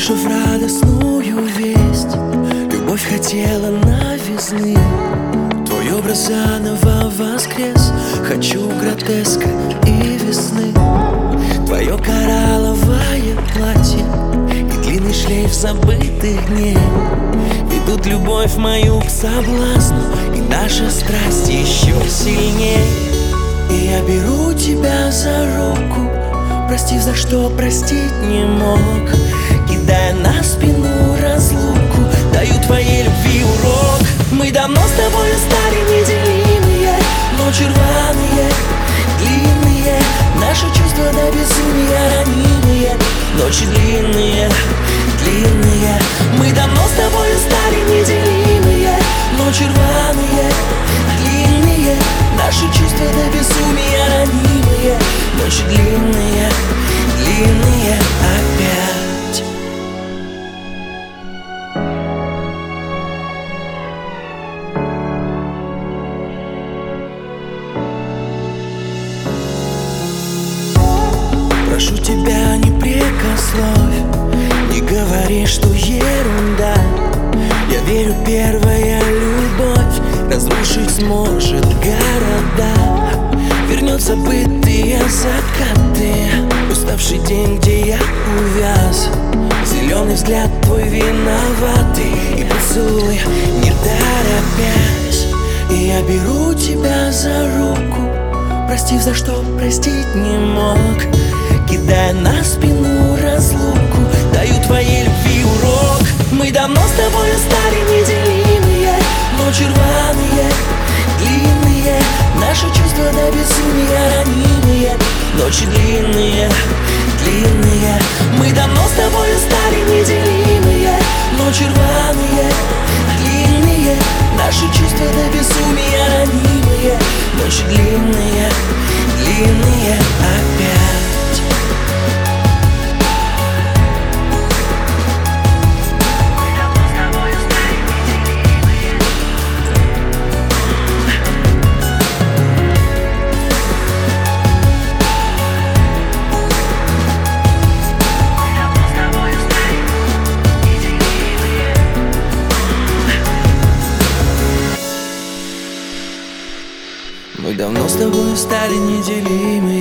Услышав радостную весть, любовь хотела новизны. Твой образ заново воскрес, хочу гротеска и весны. Твое коралловое платье и длинный шлейф забытых дней ведут любовь мою к соблазну, и наша страсть еще сильней. И я беру тебя за руку, простив, за что простить не мог, кидая на спину разлуку, даю твоей любви урок. Мы давно с тобою стали неделимые, ночи рваные, длинные, наши чувства до безумия ранимые, ночи длинные, длинные. Мы давно с тобою стали неделимые, ночи рваные, длинные, наши чувства до безумия ранимые, ночи длинные, длинные опять. Прошу тебя, не прекословь, не говори, что ерунда. Я верю, первая любовь разрушить сможет города. Вернет забытые закаты, уставший день, где я увяз. Зеленый взгляд твой виноватый, и поцелуй, не торопясь. И я беру тебя за руку, простив, за что простить не мог, кидая на спину разлуку, даю твоей любви урок. Мы давно с тобою стали неделимые, ночи рваные, длинные, наши чувства до безумия ранимые, ночи длинные, длинные. Мы давно с тобою стали неделимые, ночи рваные, длинные, наши чувства до безумия ранимые, ночи длинные, длинные опять. Мы давно с тобой стали неделимы,